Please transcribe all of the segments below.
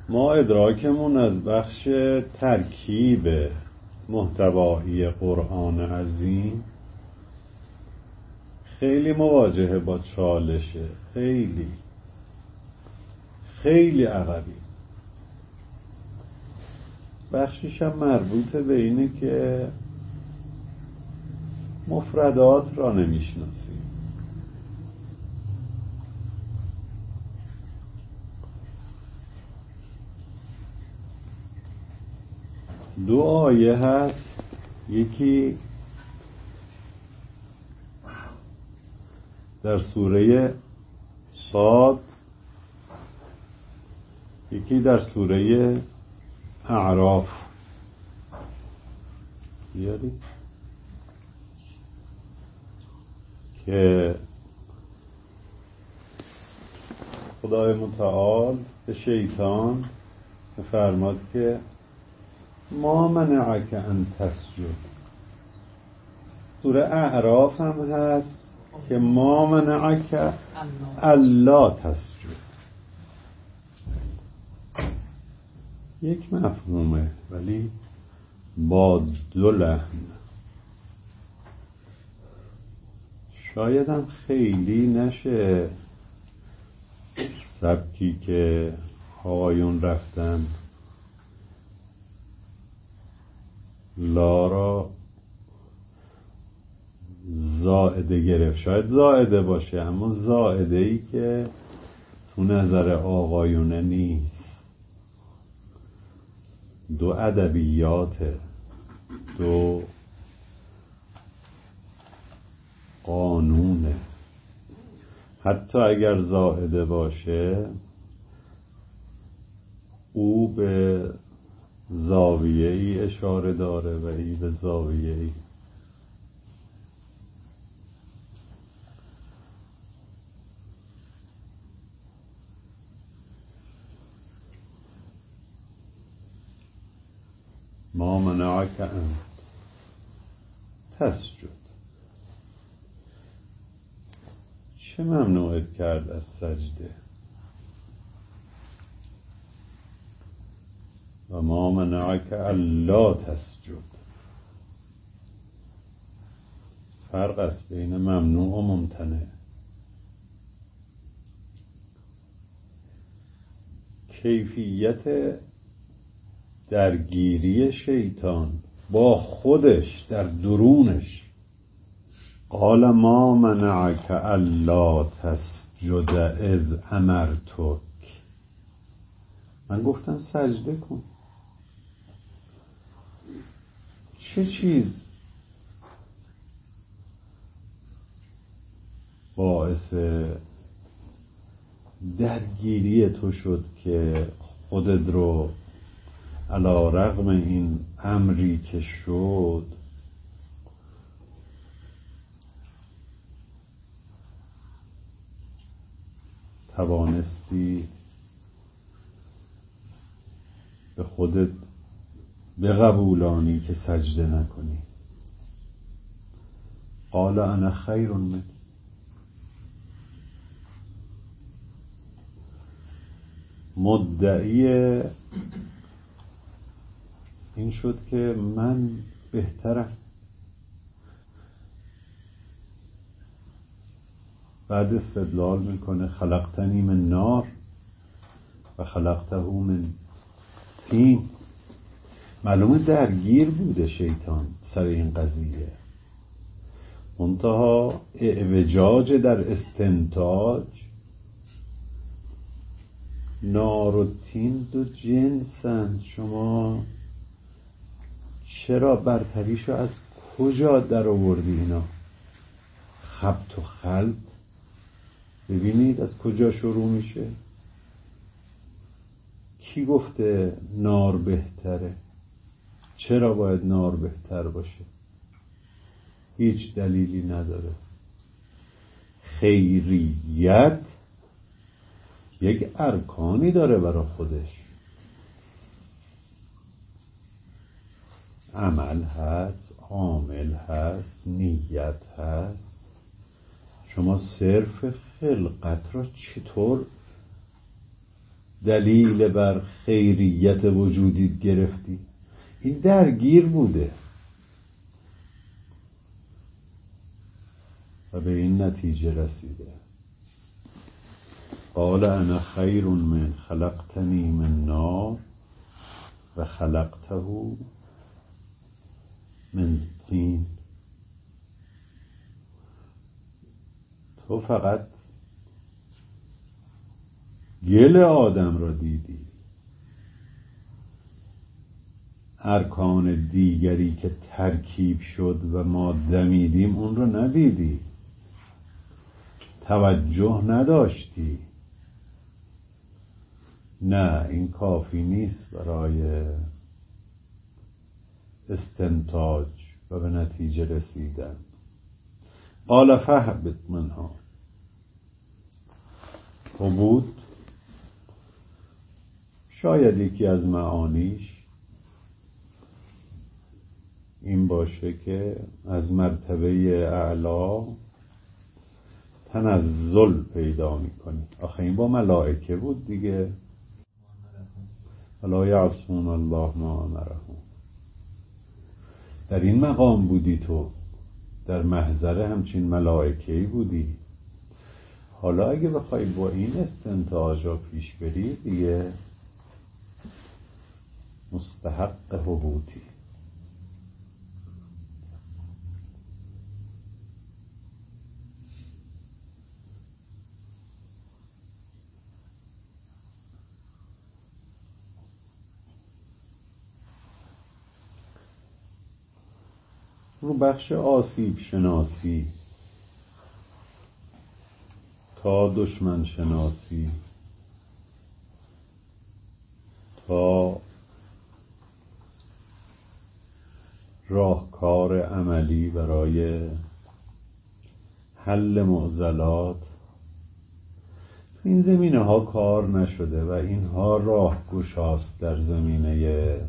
ما ادراکمون از بخش ترکیب محتوایی قرآن عظیم خیلی مواجهه با چالشه، خیلی عقبی. بخشش هم مربوطه به اینه که مفردات را نمیشناسیم. دو آیه هست، یکی در سوره صاد، یکی در سوره اعراف. بیاری که خدای متعال به شیطان فرماد که ما منعک ان تسجد. سوره اعراف هم هست که ما منعک الا تسجد. یک مفهومه ولی با دو لحن. شاید هم خیلی نشه سبکی که آقایون رفتن لارا زائده گرفت. شاید زائده باشه اما زائده ای که تو نظر آقایونه نیست. دو ادبیات، دو قانونه. حتی اگر زائده باشه او به زاویه ای اشاره داره و ای به زاویه ای. ما منعک ان تسجد. چه ممنوعت کرد از سجده؟ و ما منعک الا تسجد. فرق است بین ممنوع و ممتنع. کیفیت درگیری شیطان با خودش در درونش. قال ما منعک الا تسجد اذ امرتک. من گفتم سجده کن. چه چیز باعث درگیری تو شد که خودت رو علی رغم این امری که شد توانستی به خودت بقبولانی که سجده نکنی؟ قال انا خیر من. مدعی این شد که من بهترم. بعد استدلال میکنه خلقتنی من نار و خلقته من طین. معلومه درگیر بوده شیطان سر این قضیه. منتها اعوجاج در استنتاج. نار و طین دو جنسند. شما چرا برتریشو از کجا در آوردی اینا؟ خبط و خلط ببینید از کجا شروع میشه. کی گفته نار بهتره؟ چرا باید نار بهتر باشه؟ هیچ دلیلی نداره. خیریت یک ارکانی داره برای خودش. عمل هست، عامل هست، نیت هست. شما صرف خلقت را چطور دلیل بر خیریت وجودیت گرفتی. این درگیر بوده و به این نتیجه رسیده. قال انا خیر من خلقتنی من نار و خلقته من طین. تو فقط گل آدم را دیدی، ارکان دیگری که ترکیب شد و ما دمیدیم اون رو ندیدی، توجه نداشتی. نه، این کافی نیست برای استنتاج و به نتیجه رسیدن. قال فاهبط منها. عبود شاید یکی از معانیش این باشه که از مرتبه اعلا تنزل پیدا میکنی. آخه این با ملائکه بود دیگه. ولا یعصون الله ما امرهم. در این مقام بودی تو، در محضر همچین ملائکه‌ای بودی. حالا اگه بخوای با این استنتاجا پیش بری دیگه مستحق حبوطی. رو بخش آسیب شناسی تا دشمن شناسی تا راهکار عملی برای حل معضلات، تو این زمینه ها کار نشده و اینها راهگشاست در زمینه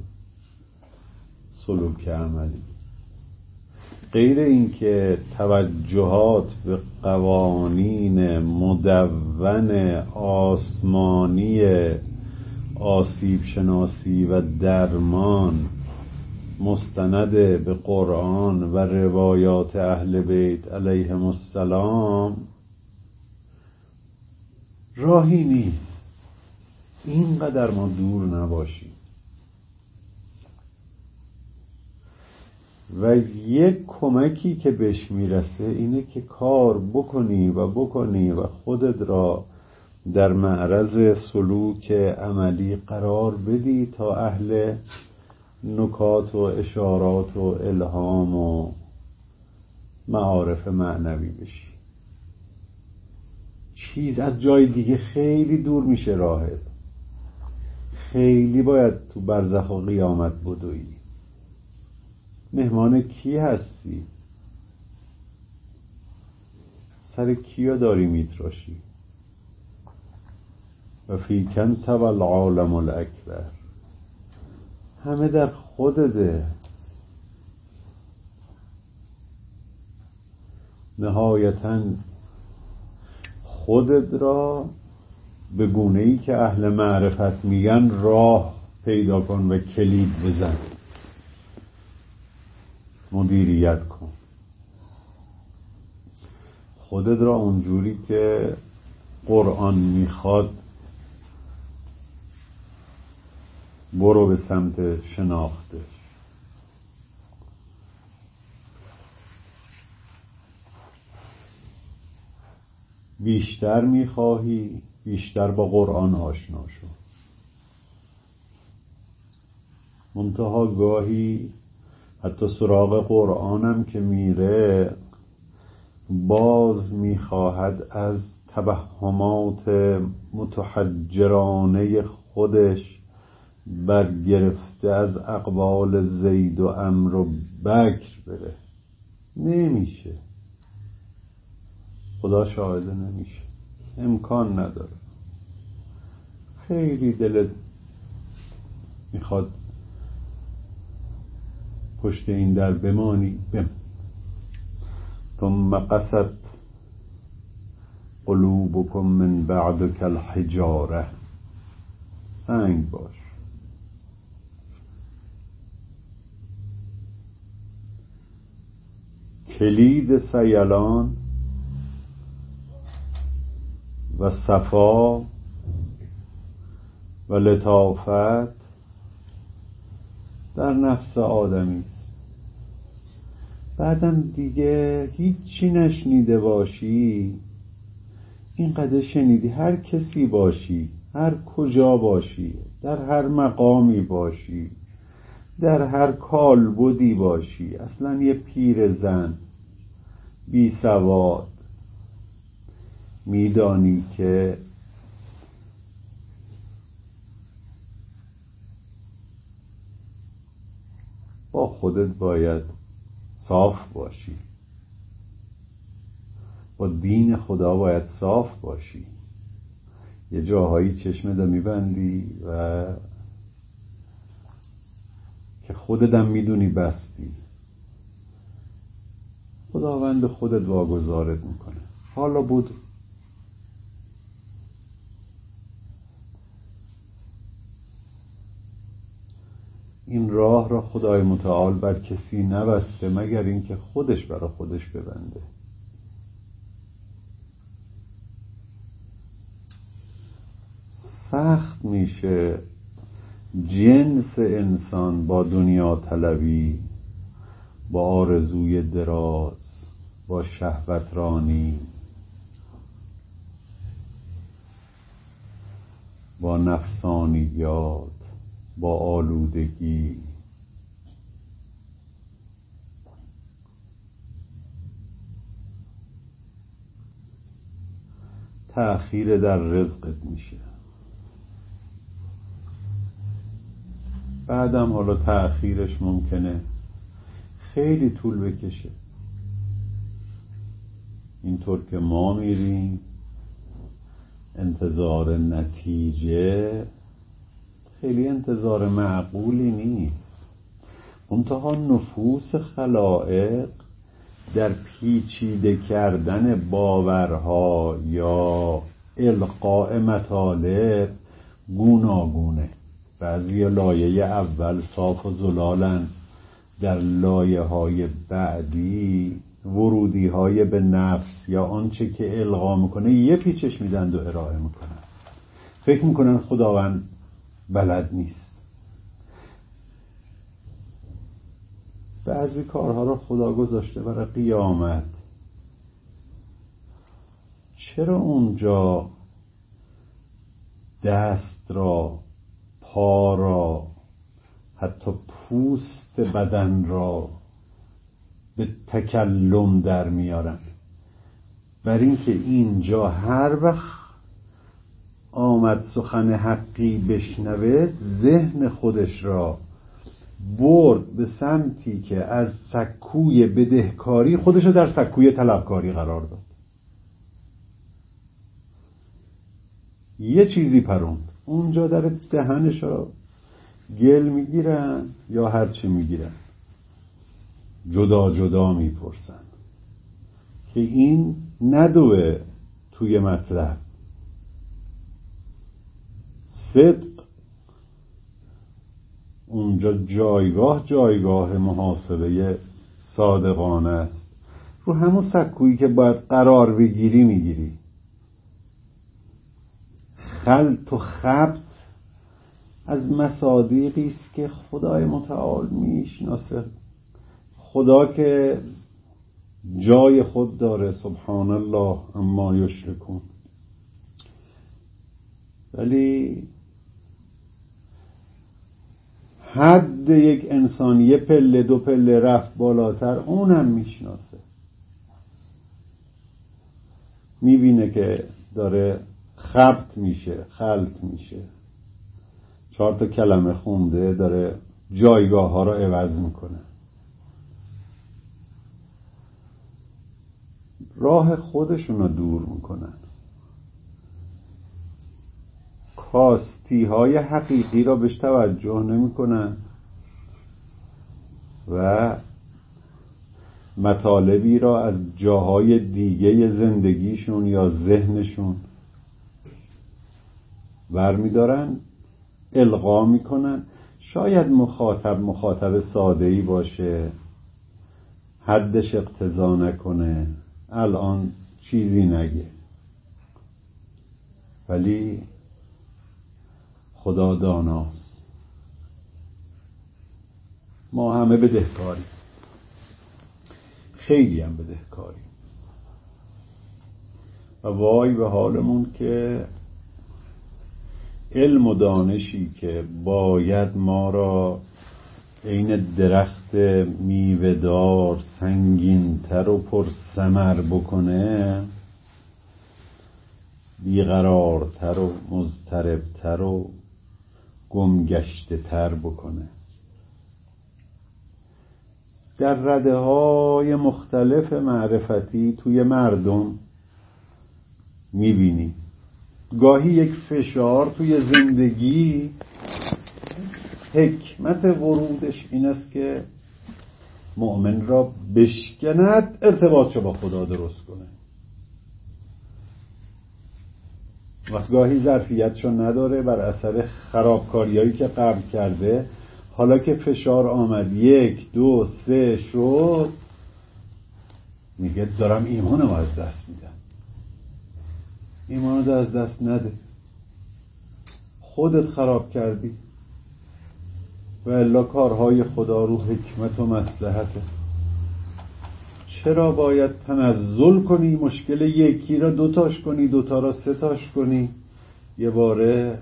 سلوک عملی. غیر اینکه توجهات به قوانین مدون آسمانی آسیب شناسی و درمان مستند به قرآن و روایات اهل بیت علیهم السلام راهی نیست. اینقدر ما دور نباشیم. و یک کمکی که بهش میرسه اینه که کار بکنی و خودت را در معرض سلوک عملی قرار بدی تا اهل نکات و اشارات و الهام و معارف معنوی بشی. چیز از جای دیگه خیلی دور میشه راهت. خیلی باید تو برزخ و قیامت بدوی. مهمان کی هستی؟ سر کیا داری میتراشی؟ و فیکن تب العالم الاکبر. همه در خودته. نهایتاً خودت را به گونه‌ای که اهل معرفت میگن راه پیدا کن و کلید بزن، مدیریت کن خودت را اونجوری که قرآن میخواد. برو به سمت شناختش. بیشتر میخواهی بیشتر با قرآن آشنا شو. منتها گاهی حتی سراغ قرآنم که میره باز میخواهد از توهمات متحجرانه خودش برگرفته از اقوال زید و عمرو و بکر بره. نمیشه. خدا شاهده نمیشه. امکان نداره. خیلی دلت میخواد پشت این در بمانی. ثم قست قلوبكم من بعد كالحجاره. سنگ باش. کلید سیلان و صفا و لطافت در نفس آدمی است. بعدم دیگه هیچی نشنیده باشی، اینقدر شنیدی هر کسی باشی، هر کجا باشی، در هر مقامی باشی، در هر کالبدی باشی، اصلا یه پیرزن بی سواد، میدانی که با خودت باید صاف باشی، با دین خدا باید صاف باشی. یه جاهایی چشمت میبندی و که خودتم میدونی بستی، خداوند خودت واگذارت میکنه. حالا بود این راه را خدای متعال بر کسی نبسته مگر اینکه خودش برا خودش ببنده. سخت میشه جنس انسان با دنیا طلبی، با آرزوی دراز، با شهوترانی، با نفسانیات، با آلودگی، تأخیر در رزقت میشه. بعدم حالا تأخیرش ممکنه خیلی طول بکشه. اینطور که ما میریم انتظار نتیجه خیلی انتظار معقولی نیست. منتها نفوس خلائق در پیچیده کردن باورها یا القاء مطالب گوناگونه. بعضی لایه اول صاف و زلالن، در لایه های بعدی ورودی های به نفس یا آنچه که القا میکنه یه پیچش میدند و ارائه میکنن. فکر میکنن خداوند بلد نیست. بعضی کارها را خدا گذاشته برای قیامت. چرا اونجا دست را، پا را، حتی پوست بدن را به تکلم در میارن؟ بر اینکه اینجا هر وقت آمد سخن حقی بشنوه ذهن خودش را برد به سمتی که از سکوی بدهکاری خودش رو در سکوی طلبکاری قرار داد. یه چیزی پروند اونجا در دهنش را گل میگیرن یا هرچی میگیرن، جدا جدا میپرسن که این ندوه توی مطلب. صدق اونجا جایگاه محاسبه صادقانه است. رو همون سکویی که باید قرار بگیری میگیری. خلط و خبط از مصادیقی است که خدای متعال میشناسه. خدا که جای خود داره، سبحان الله اما یشرکون، ولی حد یک انسان یه پله دو پله رفت بالاتر اونم میشناسه. میبینه که داره خبط میشه، خلط میشه، 4 تا کلمه خونده داره جایگاه ها را عوض میکنه. راه خودشون رو دور میکنن. کاستی های حقیقی را بهش توجه نمیکنن و مطالبی را از جاهای دیگه زندگیشون یا ذهنشون برمیدارن القا میکنن. شاید مخاطب ساده‌ای باشه، حدش اقتضا نکنه، الان چیزی نگه، ولی خدا داناست. ما همه بدهکاریم، خیلی هم بدهکاریم، و وای به حالمون که علم و دانشی که باید ما را عین درخت میوه‌دار سنگین‌تر و پرثمر بکنه، بیقرارتر و مضطربتر و گمگشته تر بکنه. در رده‌های مختلف معرفتی توی مردم میبینی گاهی یک فشار توی زندگی حکمت ورودش این است که مؤمن را بشکند، ارتباطش با خدا درست کنه. وقت گاهی ظرفیتشو نداره، بر اثر خرابکاریایی که قبل کرده، حالا که فشار آمد 1 2 3 شد، میگه دارم ایمانو از دست میدم. ایمانو از دست نده، خودت خراب کردی، و الا کارهای خدا رو حکمت و مصلحته. چرا باید تنزل کنی، مشکل یکی را 2 تاش کنی، 2 تا را 3 تاش کنی؟ یه باره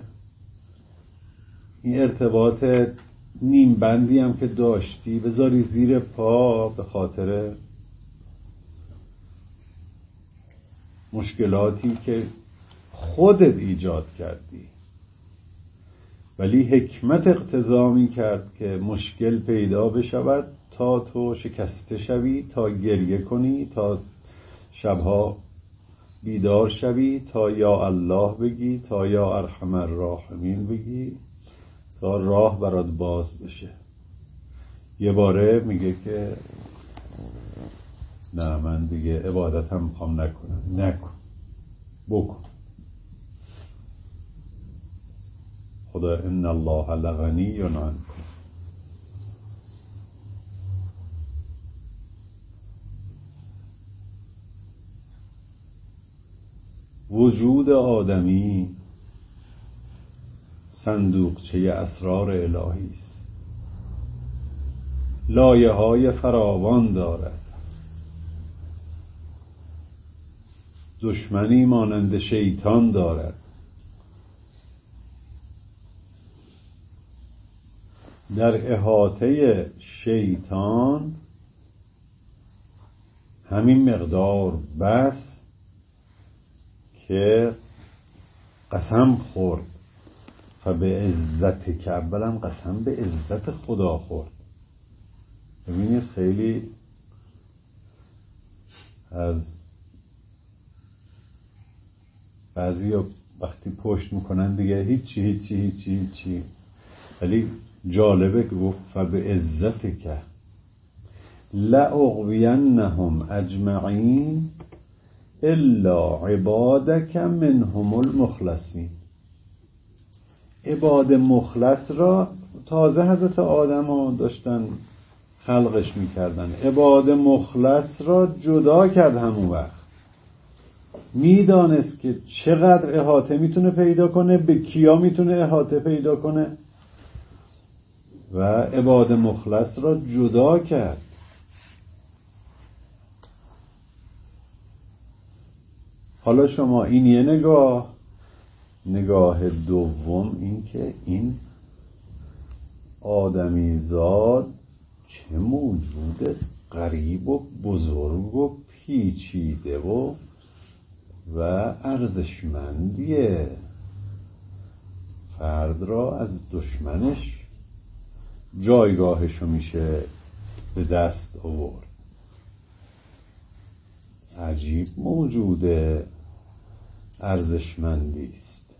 این ارتباط نیم بندی هم که داشتی بذاری زیر پا به خاطر مشکلاتی که خودت ایجاد کردی. ولی حکمت اقتضا می کرد که مشکل پیدا بشود تا تو شکسته شوی، تا گریه کنی، تا شبها بیدار شوی، تا یا الله بگی، تا یا ارحم الراحمین بگی، تا راه برات باز بشه. یه باره میگه که نه، من دیگه عبادتم میخوام نکنم. نکن، بکن. خدا ان الله لغنی عنکم. وجود آدمی صندوقچه اسرار الهی است، لایه های فراوان دارد. دشمنی مانند شیطان دارد. در احاطه شیطان همین مقدار بس که قسم خورد فبعزتک، اولم قسم به عزت خدا خورد. ببینید خیلی از بعضی وقتی پشت میکنن دیگه هیچی، ولی جالبه که گفت فبعزتک لأغوینهم اجمعین الا عبادک منهم المخلصین. عباد مخلص را تازه حضرت آدم داشتن خلقش میکردن، عباد مخلص را جدا کرد. همون وقت میدانست که چقدر احاطه میتونه پیدا کنه، به کیا میتونه احاطه پیدا کنه، و عباد مخلص را جدا کرد. حالا شما این یه نگاه دوم این که این آدمیزاد چه موجود غریب و بزرگ و پیچیده و ارزشمندیه. فرد را از دشمنش جایگاهشو میشه به دست آورد. عجیب موجود ارزشمندی است.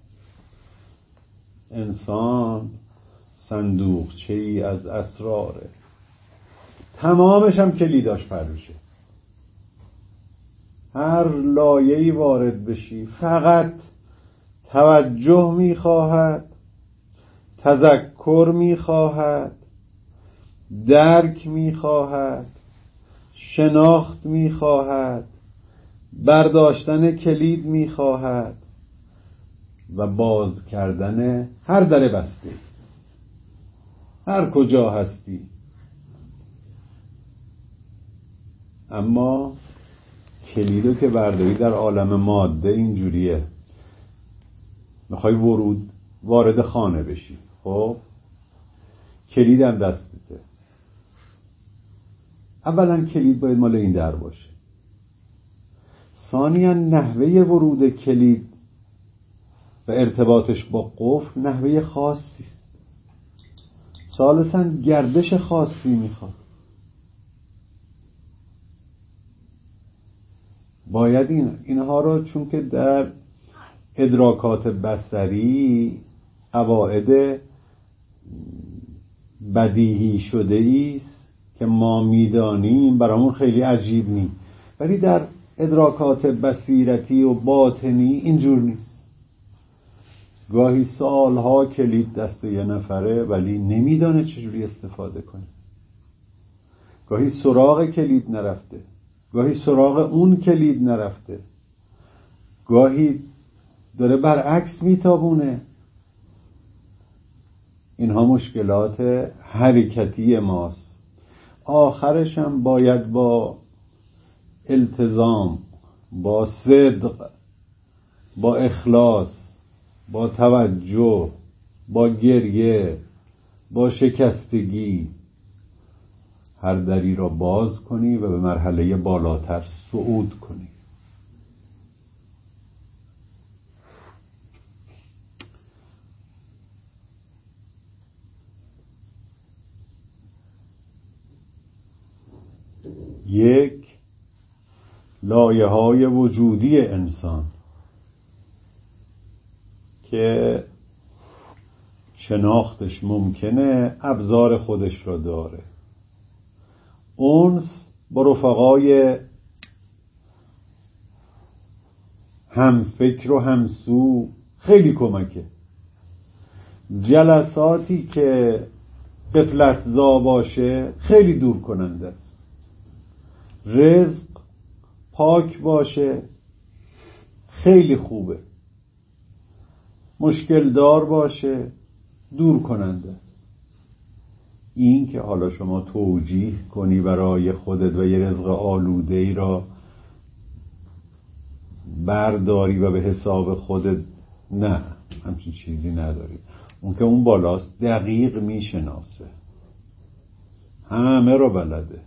انسان صندوقچه ای از اسراره، تمامش هم کلیداش پروشه. هر لایه‌ای وارد بشی فقط توجه میخواهد، تذکر میخواهد، درک میخواهد، شناخت میخواهد، برداشتن کلید میخواهد و باز کردن هر در بسته. هر کجا هستی. اما کلیدو که برداری در عالم ماده اینجوریه، میخوای وارد خانه بشی، خب کلیدم دستته. اولا کلید باید مال این در باشه. ثانیا نحوه ورود کلید و ارتباطش با قفل نحوه خاصی است. ثالثا گردش خاصی میخواد. باید اینها رو، چون که در ادراکات بصری قواعد بدیهی شده ایست که ما میدانیم، برامون خیلی عجیب نیست، ولی در ادراکات بصیرتی و باطنی اینجور نیست. گاهی سالها کلید دست یه نفره ولی نمیدانه چجوری استفاده کنه. گاهی سراغ کلید نرفته، گاهی سراغ اون کلید نرفته، گاهی داره برعکس میتابونه. اینها مشکلات حرکتی ماست. آخرش هم باید با التزام، با صدق، با اخلاص، با توجه، با گریه، با شکستگی هر دری را باز کنی و به مرحله بالاتر صعود کنی. یک، لایه‌های وجودی انسان که شناختش ممکنه ابزار خودش را داره. اونس با رفقای هم فکر و همسو خیلی کمکه. جلساتی که غفلت‌زا باشه خیلی دور کننده است. رزق پاک باشه خیلی خوبه. مشکل دار باشه دور کننده است. این که حالا شما توجیه کنی برای خودت و یه رزق آلوده ای را برداری و به حساب خودت، نه، همچین چیزی نداری. اون که اون بالاست دقیق میشناسه، همه را بلده.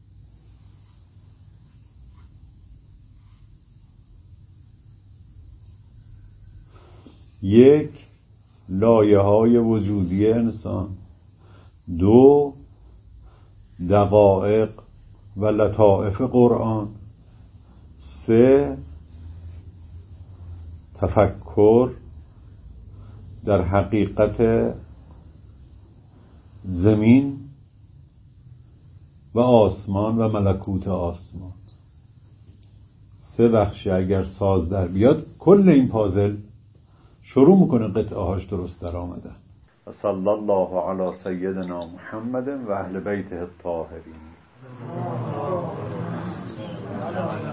یک، لایه‌های وجودی انسان. دو، دقایق و لطائف قرآن. سه، تفکر در حقیقت زمین و آسمان و ملکوت آسمان. سه بخشی اگر ساز در بیاد کل این پازل شروع میکنه قطعه هاش درست در آمدن. و صلی الله علی سیدنا محمد و اهل بیته الطاهرین.